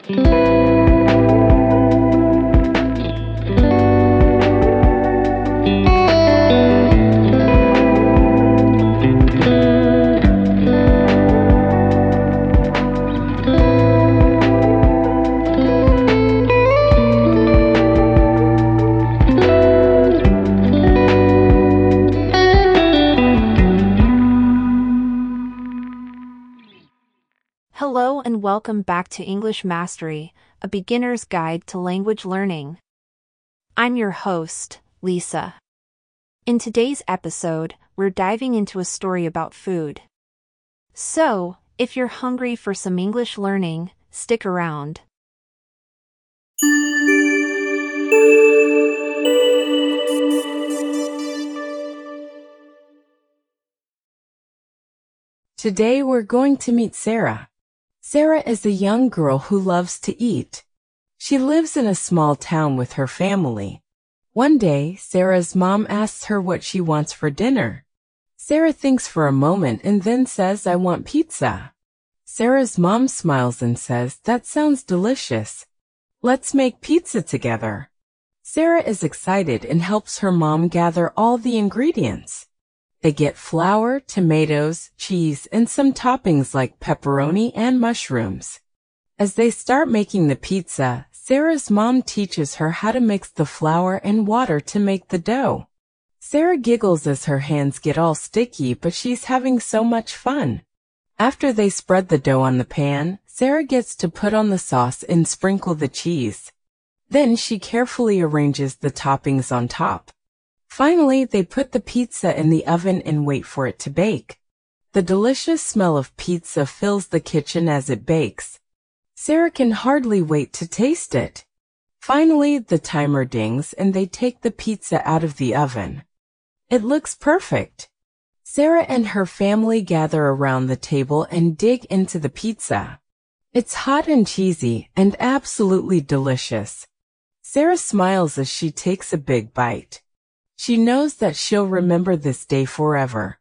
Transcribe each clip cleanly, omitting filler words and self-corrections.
Hello and welcome back to English Mastery, a beginner's guide to language learning. I'm your host, Lisa. In today's episode, we're diving into a story about food. So, if you're hungry for some English learning, stick around. Today we're going to meet Sarah. Sarah is a young girl who loves to eat. She lives in a small town with her family. One day, Sarah's mom asks her what she wants for dinner. Sarah thinks for a moment and then says, "I want pizza." Sarah's mom smiles and says, "That sounds delicious. Let's make pizza together." Sarah is excited and helps her mom gather all the ingredients. They get flour, tomatoes, cheese, and some toppings like pepperoni and mushrooms. As they start making the pizza, Sarah's mom teaches her how to mix the flour and water to make the dough. Sarah giggles as her hands get all sticky, but she's having so much fun. After they spread the dough on the pan, Sarah gets to put on the sauce and sprinkle the cheese. Then she carefully arranges the toppings on top. Finally, they put the pizza in the oven and wait for it to bake. The delicious smell of pizza fills the kitchen as it bakes. Sarah can hardly wait to taste it. Finally, the timer dings and they take the pizza out of the oven. It looks perfect. Sarah and her family gather around the table and dig into the pizza. It's hot and cheesy and absolutely delicious. Sarah smiles as she takes a big bite. She knows that she'll remember this day forever.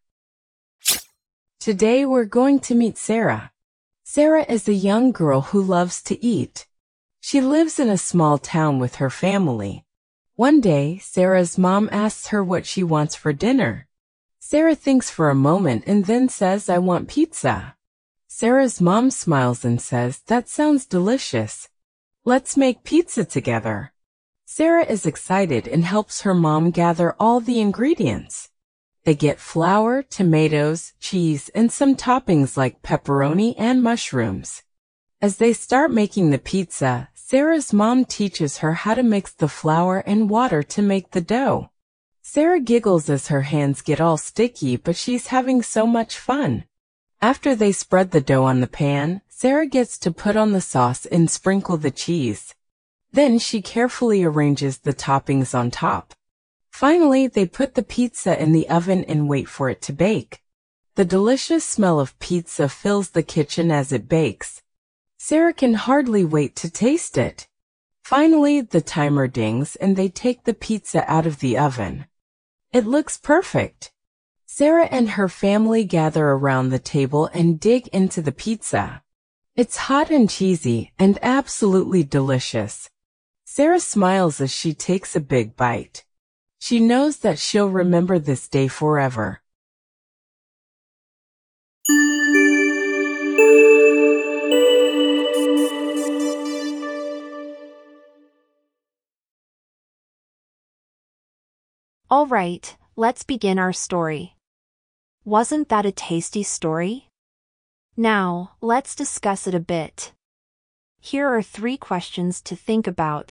Today we're going to meet Sarah. Sarah is a young girl who loves to eat. She lives in a small town with her family. One day, Sarah's mom asks her what she wants for dinner. Sarah thinks for a moment and then says, "I want pizza." Sarah's mom smiles and says, "That sounds delicious. Let's make pizza together." Sarah is excited and helps her mom gather all the ingredients. They get flour, tomatoes, cheese, and some toppings like pepperoni and mushrooms. As they start making the pizza, Sarah's mom teaches her how to mix the flour and water to make the dough. Sarah giggles as her hands get all sticky, but she's having so much fun. After they spread the dough on the pan, Sarah gets to put on the sauce and sprinkle the cheese. Then she carefully arranges the toppings on top. Finally, they put the pizza in the oven and wait for it to bake. The delicious smell of pizza fills the kitchen as it bakes. Sarah can hardly wait to taste it. Finally, the timer dings and they take the pizza out of the oven. It looks perfect. Sarah and her family gather around the table and dig into the pizza. It's hot and cheesy and absolutely delicious. Sarah smiles as she takes a big bite. She knows that she'll remember this day forever. All right, let's begin our story. Wasn't that a tasty story? Now, let's discuss it a bit. Here are 3 questions to think about.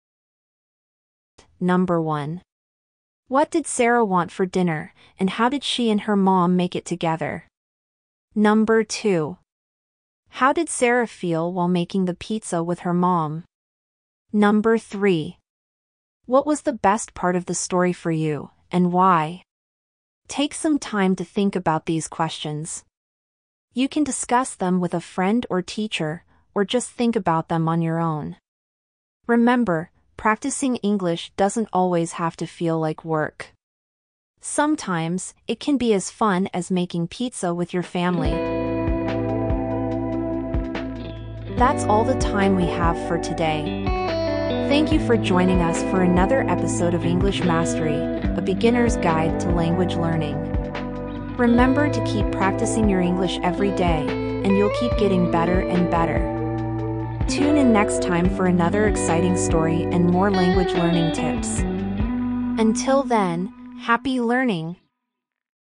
Number 1. What did Sarah want for dinner, and how did she and her mom make it together? Number 2. How did Sarah feel while making the pizza with her mom? Number 3. What was the best part of the story for you, and why? Take some time to think about these questions. You can discuss them with a friend or teacher, or just think about them on your own. Remember, practicing English doesn't always have to feel like work. Sometimes, it can be as fun as making pizza with your family. That's all the time we have for today. Thank you for joining us for another episode of English Mastery, a beginner's guide to language learning. Remember to keep practicing your English every day, and you'll keep getting better and better. Tune in next time for another exciting story and more language learning tips. Until then, happy learning!